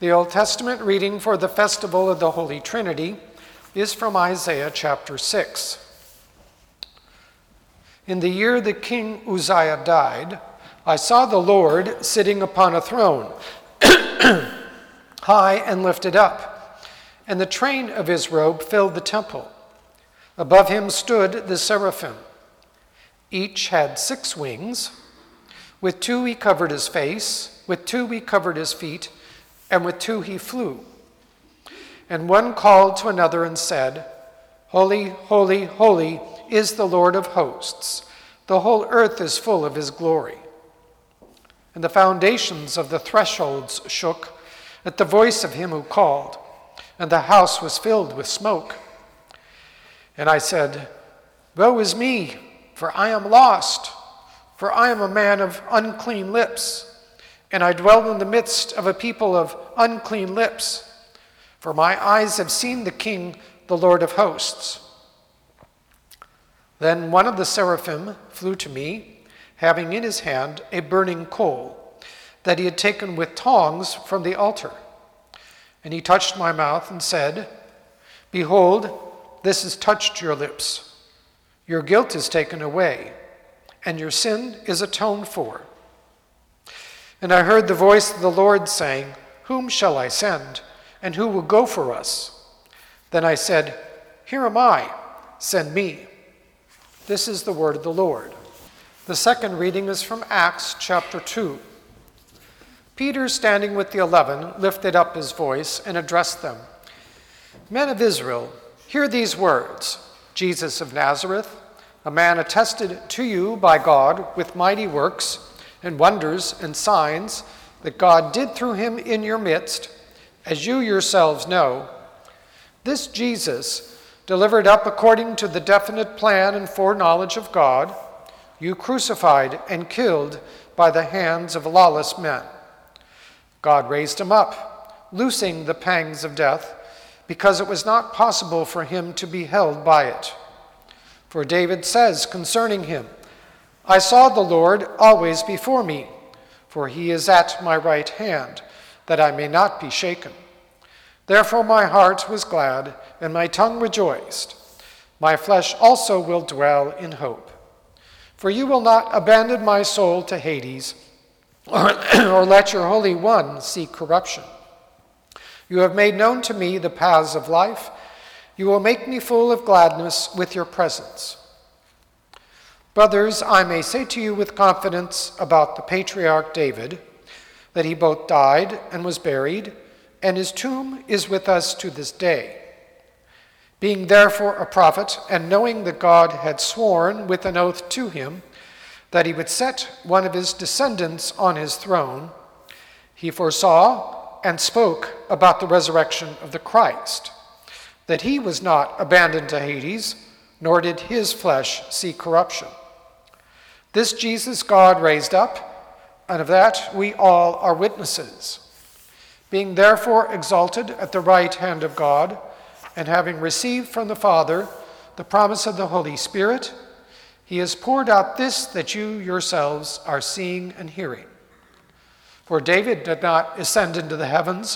The Old Testament reading for the Festival of the Holy Trinity is from Isaiah chapter 6. In the year that King Uzziah died, I saw the Lord sitting upon a throne, high and lifted up, and the train of his robe filled the temple. Above him stood the seraphim. Each had 6 wings. With 2 he covered his face, with 2 he covered his feet, and with 2 he flew. And one called to another and said, Holy, holy, holy is the Lord of hosts. The whole earth is full of his glory. And the foundations of the thresholds shook at the voice of him who called, and the house was filled with smoke. And I said, Woe is me, for I am lost, for I am a man of unclean lips, and I dwell in the midst of a people of unclean lips, for my eyes have seen the King, the Lord of hosts. Then one of the seraphim flew to me, having in his hand a burning coal that he had taken with tongs from the altar. And he touched my mouth and said, Behold, this has touched your lips. Your guilt is taken away, and your sin is atoned for. And I heard the voice of the Lord saying, Whom shall I send, and who will go for us? Then I said, Here am I, send me. This is the word of the Lord. The second reading is from Acts chapter 2. Peter, standing with the 11, lifted up his voice and addressed them. Men of Israel, hear these words. Jesus of Nazareth, a man attested to you by God with mighty works and wonders and signs that God did through him in your midst, as you yourselves know. This Jesus, delivered up according to the definite plan and foreknowledge of God, you crucified and killed by the hands of lawless men. God raised him up, loosing the pangs of death, because it was not possible for him to be held by it. For David says concerning him, I saw the Lord always before me, for he is at my right hand, that I may not be shaken. Therefore my heart was glad, and my tongue rejoiced. My flesh also will dwell in hope. For you will not abandon my soul to Hades, or let your Holy One see corruption. You have made known to me the paths of life. You will make me full of gladness with your presence. Brothers, I may say to you with confidence about the patriarch David, that he both died and was buried, and his tomb is with us to this day. Being therefore a prophet, and knowing that God had sworn with an oath to him that he would set one of his descendants on his throne, he foresaw and spoke about the resurrection of the Christ, that he was not abandoned to Hades, nor did his flesh see corruption. This Jesus God raised up, and of that we all are witnesses. Being therefore exalted at the right hand of God, and having received from the Father the promise of the Holy Spirit, he has poured out this that you yourselves are seeing and hearing. For David did not ascend into the heavens,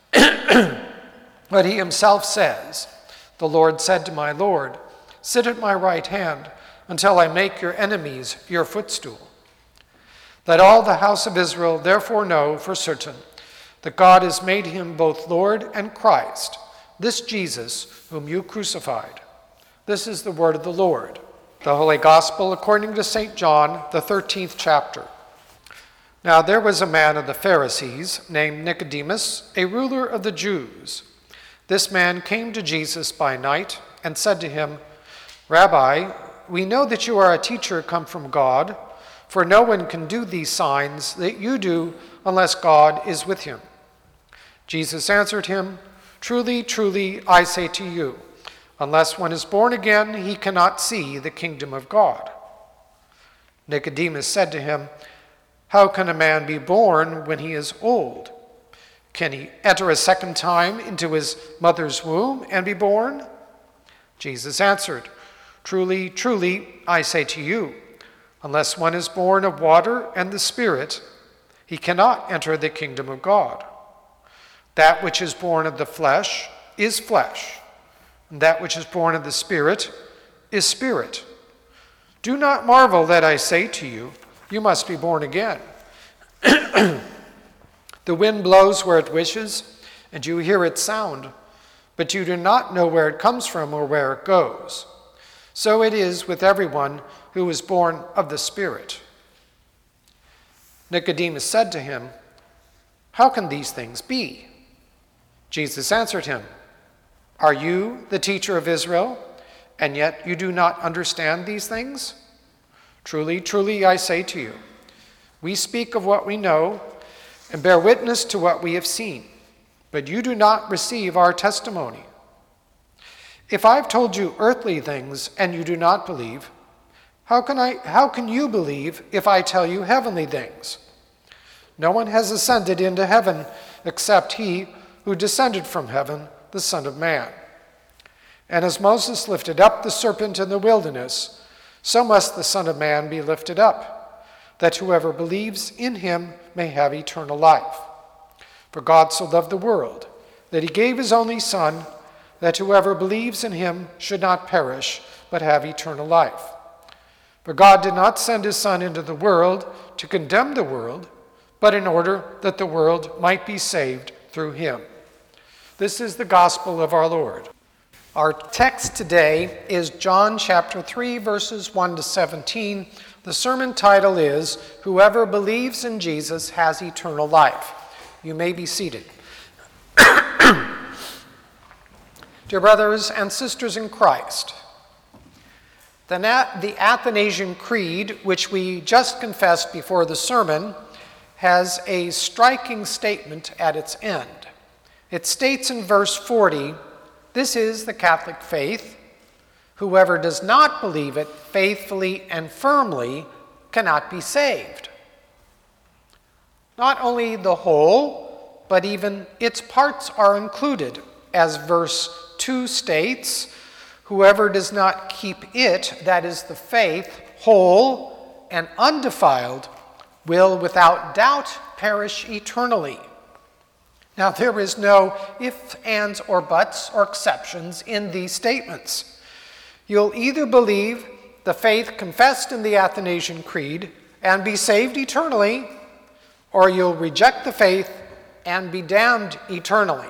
but he himself says, The Lord said to my Lord, Sit at my right hand until I make your enemies your footstool. Let all the house of Israel therefore know for certain that God has made him both Lord and Christ, this Jesus whom you crucified. This is the word of the Lord. The Holy Gospel according to St. John, the 13th chapter. Now there was a man of the Pharisees named Nicodemus, a ruler of the Jews. This man came to Jesus by night and said to him, Rabbi, we know that you are a teacher come from God, for no one can do these signs that you do unless God is with him. Jesus answered him, Truly, truly, I say to you, unless one is born again, he cannot see the kingdom of God. Nicodemus said to him, How can a man be born when he is old? Can he enter a second time into his mother's womb and be born? Jesus answered, Truly, truly, I say to you, unless one is born of water and the Spirit, he cannot enter the kingdom of God. That which is born of the flesh is flesh, and that which is born of the Spirit is spirit. Do not marvel that I say to you, you must be born again. The wind blows where it wishes, and you hear its sound, but you do not know where it comes from or where it goes. So it is with everyone who is born of the Spirit. Nicodemus said to him, how can these things be? Jesus answered him, are you the teacher of Israel, and yet you do not understand these things? Truly, truly, I say to you, we speak of what we know and bear witness to what we have seen, but you do not receive our testimony. If I've told you earthly things and you do not believe, how can you believe if I tell you heavenly things? No one has ascended into heaven except he who descended from heaven, the Son of Man. And as Moses lifted up the serpent in the wilderness, so must the Son of Man be lifted up, that whoever believes in him may have eternal life. For God so loved the world, that he gave his only Son, that whoever believes in him should not perish, but have eternal life. For God did not send his Son into the world to condemn the world, but in order that the world might be saved through him. This is the gospel of our Lord. Our text today is John chapter 3, verses 1 to 17. The sermon title is, Whoever Believes in Jesus Has Eternal Life. You may be seated. Dear brothers and sisters in Christ, the Athanasian Creed, which we just confessed before the sermon, has a striking statement at its end. It states in verse 40, this is the Catholic faith. Whoever does not believe it faithfully and firmly cannot be saved. Not only the whole, but even its parts are included, as verse 2 states, whoever does not keep it, that is the faith, whole and undefiled, will without doubt perish eternally. Now, there is no ifs, ands, or buts, or exceptions in these statements. You'll either believe the faith confessed in the Athanasian Creed and be saved eternally, or you'll reject the faith and be damned eternally.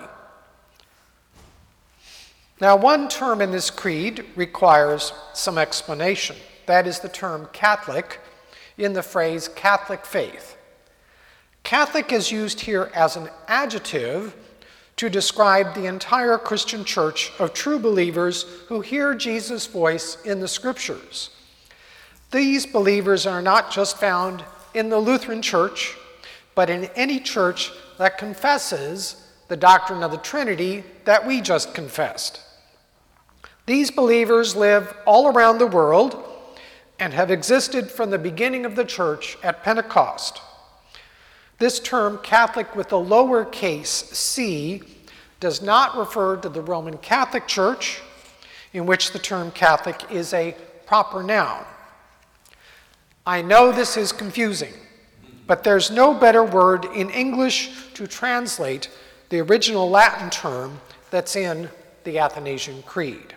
Now, one term in this creed requires some explanation. That is the term Catholic in the phrase Catholic faith. Catholic is used here as an adjective to describe the entire Christian church of true believers who hear Jesus' voice in the Scriptures. These believers are not just found in the Lutheran Church, but in any church that confesses the doctrine of the Trinity that we just confessed. These believers live all around the world and have existed from the beginning of the church at Pentecost. This term, Catholic with a lowercase c, does not refer to the Roman Catholic Church, in which the term Catholic is a proper noun. I know this is confusing, but there's no better word in English to translate the original Latin term that's in the Athanasian Creed.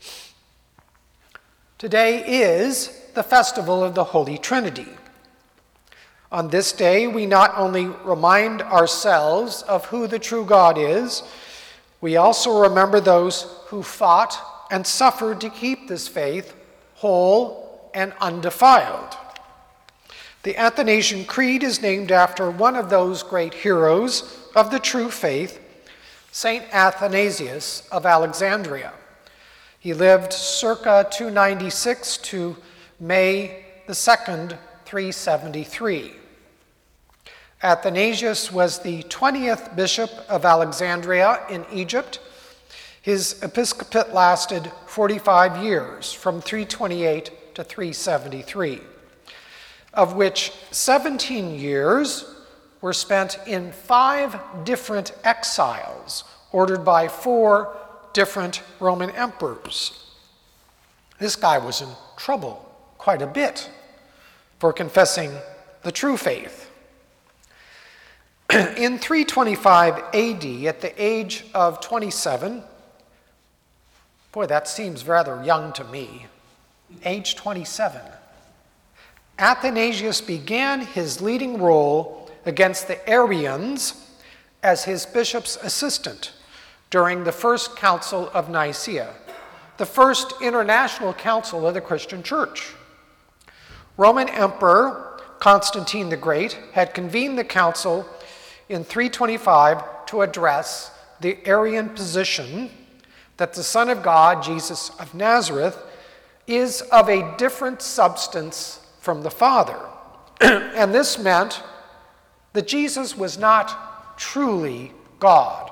Today is the festival of the Holy Trinity. On this day, we not only remind ourselves of who the true God is, we also remember those who fought and suffered to keep this faith whole and undefiled. The Athanasian Creed is named after one of those great heroes of the true faith, St. Athanasius of Alexandria. He lived circa 296 to May the 2nd, 373. Athanasius was the 20th bishop of Alexandria in Egypt. His episcopate lasted 45 years, from 328 to 373, of which 17 years were spent in 5 different exiles, ordered by 4 different Roman emperors. This guy was in trouble quite a bit for confessing the true faith. In 325 AD, at the age of 27, boy, that seems rather young to me, age 27, Athanasius began his leading role against the Arians as his bishop's assistant during the First Council of Nicaea, the first international council of the Christian Church. Roman Emperor Constantine the Great had convened the council in 325 to address the Arian position that the Son of God, Jesus of Nazareth, is of a different substance from the Father. And this meant that Jesus was not truly God.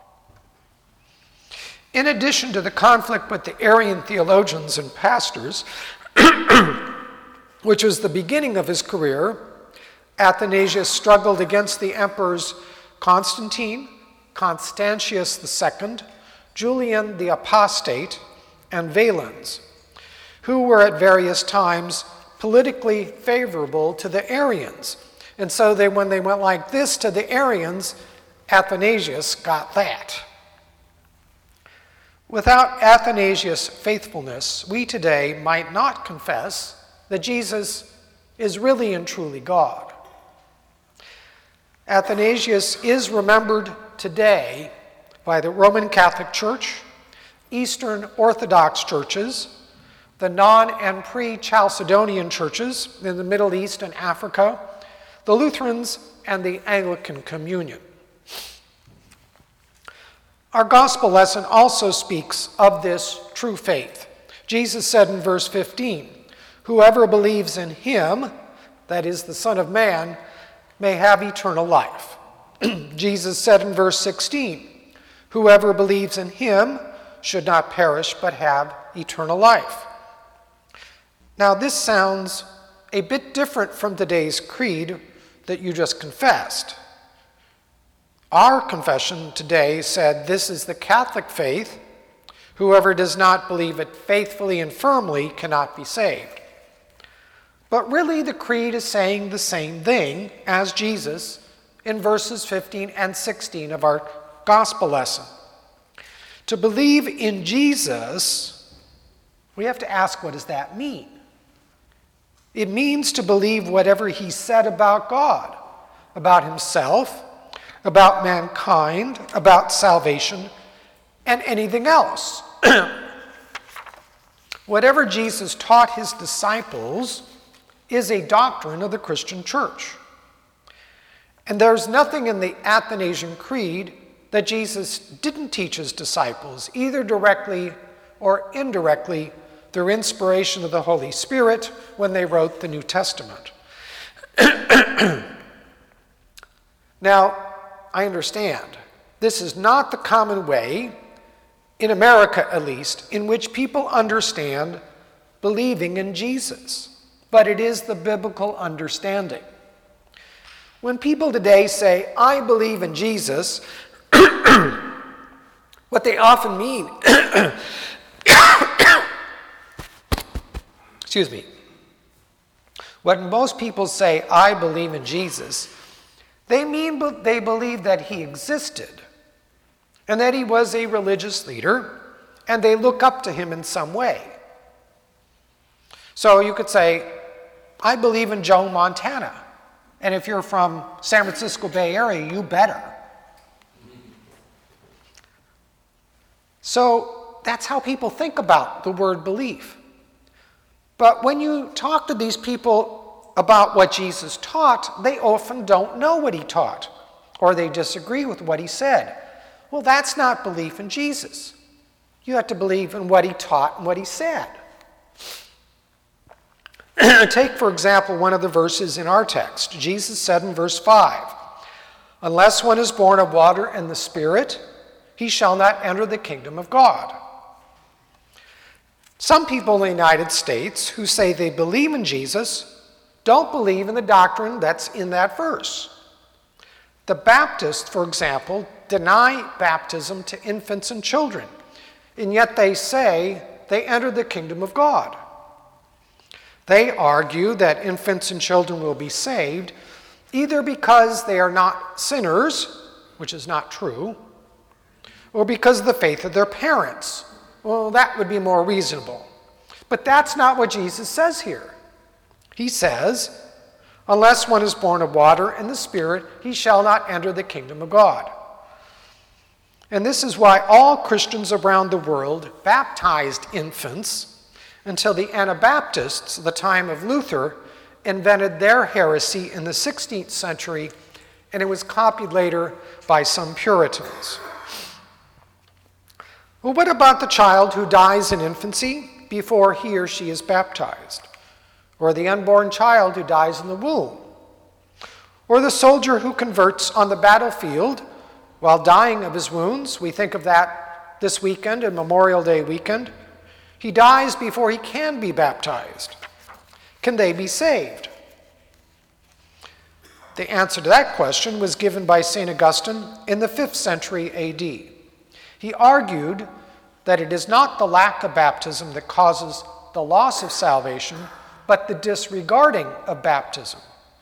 In addition to the conflict with the Arian theologians and pastors, which was the beginning of his career, Athanasius struggled against the emperors Constantine, Constantius II, Julian the Apostate, and Valens, who were at various times politically favorable to the Arians. And so when they went like this to the Arians, Athanasius got that. Without Athanasius' faithfulness, we today might not confess that Jesus is really and truly God. Athanasius is remembered today by the Roman Catholic Church, Eastern Orthodox churches, the non- and pre-Chalcedonian churches in the Middle East and Africa, the Lutherans, and the Anglican Communion. Our gospel lesson also speaks of this true faith. Jesus said in verse 15, "Whoever believes in him," that is the Son of Man, "may have eternal life." Jesus said in verse 16, "Whoever believes in him should not perish but have eternal life." Now this sounds a bit different from today's creed that you just confessed. Our confession today said this is the Catholic faith. Whoever does not believe it faithfully and firmly cannot be saved. But really the creed is saying the same thing as Jesus in verses 15 and 16 of our gospel lesson. To believe in Jesus, we have to ask, what does that mean? It means to believe whatever he said about God, about himself, about mankind, about salvation, and anything else. Whatever Jesus taught his disciples is a doctrine of the Christian church. And there's nothing in the Athanasian Creed that Jesus didn't teach his disciples, either directly or indirectly, through inspiration of the Holy Spirit when they wrote the New Testament. Now, I understand, this is not the common way, in America at least, in which people understand believing in Jesus, but it is the biblical understanding. When people today say, "I believe in Jesus," what they often mean, excuse me, when most people say, "I believe in Jesus," they mean they believe that he existed and that he was a religious leader and they look up to him in some way. So you could say, "I believe in Joe Montana." And if you're from San Francisco Bay Area, you better. So that's how people think about the word belief. But when you talk to these people about what Jesus taught, they often don't know what he taught, or they disagree with what he said. Well, that's not belief in Jesus. You have to believe in what he taught and what he said. Take, for example, one of the verses in our text. Jesus said in verse 5, "Unless one is born of water and the Spirit, he shall not enter the kingdom of God." Some people in the United States who say they believe in Jesus don't believe in the doctrine that's in that verse. The Baptists, for example, deny baptism to infants and children, and yet they say they enter the kingdom of God. They argue that infants and children will be saved either because they are not sinners, which is not true, or because of the faith of their parents. Well, that would be more reasonable. But that's not what Jesus says here. He says, unless one is born of water and the Spirit, he shall not enter the kingdom of God. And this is why all Christians around the world baptized infants until the Anabaptists, the time of Luther, invented their heresy in the 16th century, and it was copied later by some Puritans. Well, what about the child who dies in infancy before he or she is baptized? Or the unborn child who dies in the womb? Or the soldier who converts on the battlefield while dying of his wounds? We think of that this weekend and Memorial Day weekend. He dies before he can be baptized. Can they be saved? The answer to that question was given by St. Augustine in the 5th century AD. He argued that it is not the lack of baptism that causes the loss of salvation, but the disregarding of baptism.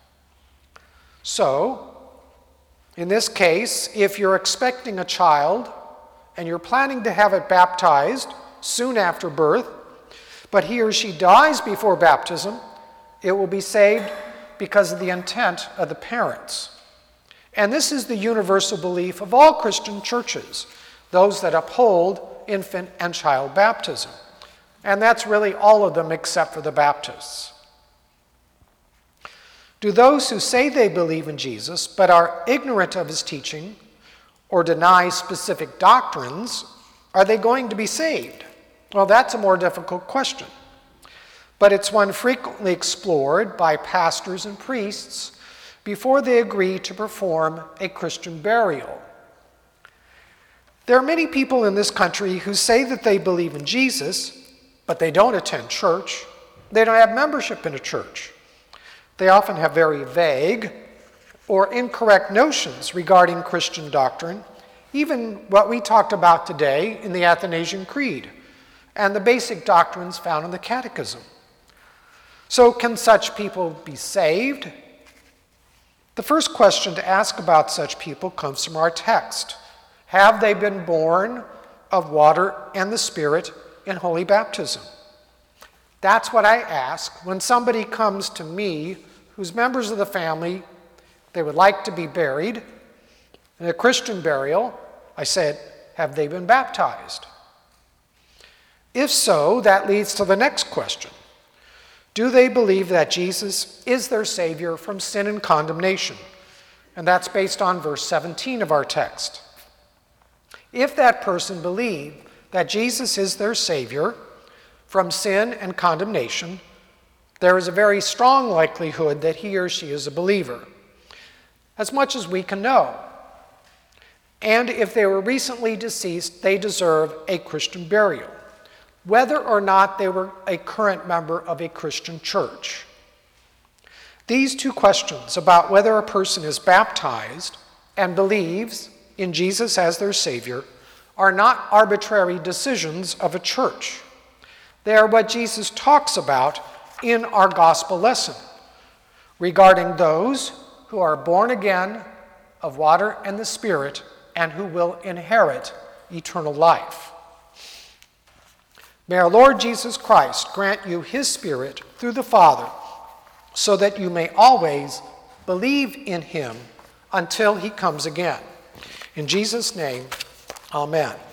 So, in this case, if you're expecting a child and you're planning to have it baptized soon after birth, but he or she dies before baptism, it will be saved because of the intent of the parents. And this is the universal belief of all Christian churches, those that uphold infant and child baptism. And that's really all of them except for the Baptists. Do those who say they believe in Jesus but are ignorant of his teaching or deny specific doctrines, are they going to be saved? Well, that's a more difficult question. But it's one frequently explored by pastors and priests before they agree to perform a Christian burial. There are many people in this country who say that they believe in Jesus, but they don't attend church. They don't have membership in a church. They often have very vague or incorrect notions regarding Christian doctrine, even what we talked about today in the Athanasian Creed and the basic doctrines found in the Catechism. So can such people be saved? The first question to ask about such people comes from our text. Have they been born of water and the Spirit in holy baptism? That's what I ask when somebody comes to me who's members of the family, they would like to be buried in a Christian burial. I said, have they been baptized? If so, that leads to the next question. Do they believe that Jesus is their Savior from sin and condemnation? And that's based on verse 17 of our text. If that person believed that Jesus is their Savior from sin and condemnation, there is a very strong likelihood that he or she is a believer, as much as we can know. And if they were recently deceased, they deserve a Christian burial, whether or not they were a current member of a Christian church. These two questions about whether a person is baptized and believes in Jesus as their Savior are not arbitrary decisions of a church. They are what Jesus talks about in our gospel lesson regarding those who are born again of water and the Spirit and who will inherit eternal life. May our Lord Jesus Christ grant you his Spirit through the Father, so that you may always believe in him until he comes again. In Jesus' name, amen.